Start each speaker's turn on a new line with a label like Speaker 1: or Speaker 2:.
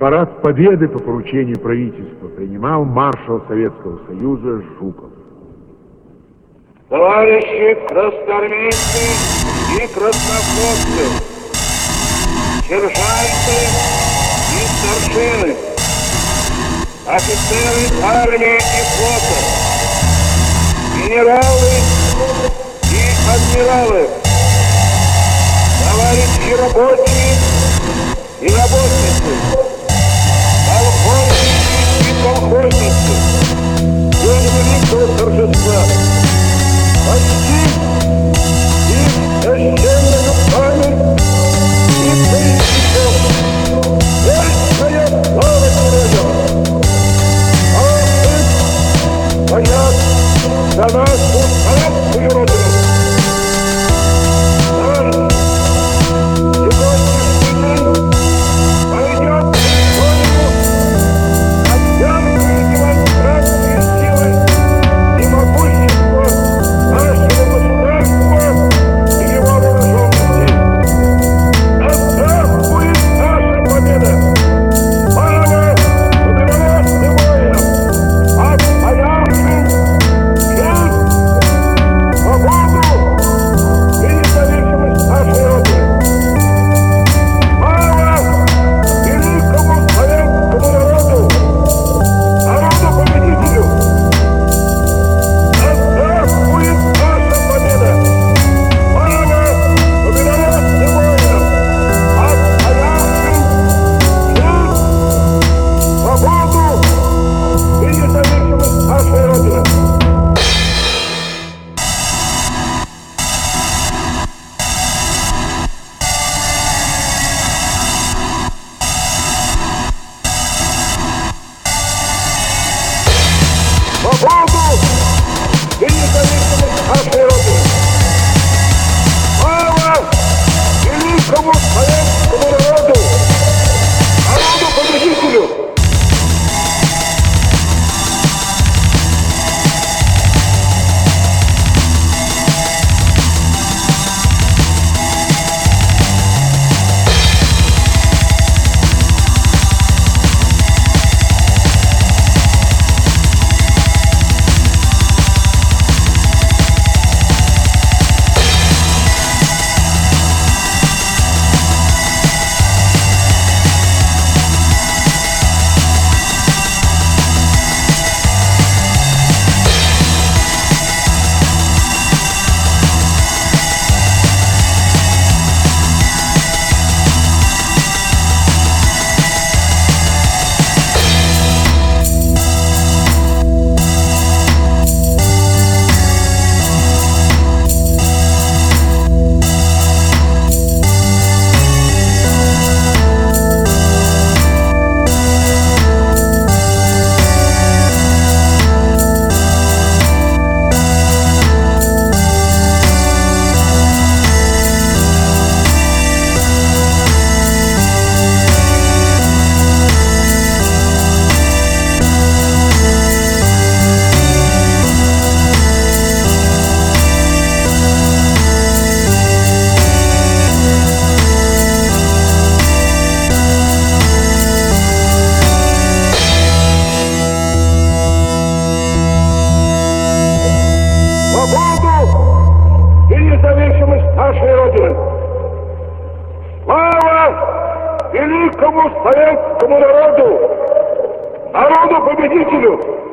Speaker 1: Парад Победы по поручению правительства принимал маршал Советского Союза Жуков.
Speaker 2: Товарищи красноармейцы и краснофлотцы, сержанты и старшины, офицеры армии и флота, генералы и адмиралы, товарищи рабочие и работницы, колхозники и колхозницы, день великого торжества. Почтить их священную память и политиков. Вечная слава героям! Молодцы стоят за нашу советскую родину. Сегодняшний день пойдет в историю как яркая демонстрация силы и могущества нашего государства и его вооруженных сил. Здравствует наша победа! Слава победоносным воинам, отстоявшим жизнь, свободу и независимость нашей Родины! Слава великому советскому народу, народу-победителю! Здравствует наша победа! Слава победоносным воинам, отстоявшим жизнь, свободу и независимость нашей Родины! Свободу и независимость нашей Родины! Слава великому советскому народу, народу-победителю! Свободу и независимость нашей Родины! Слава великому советскому народу, народу-победителю!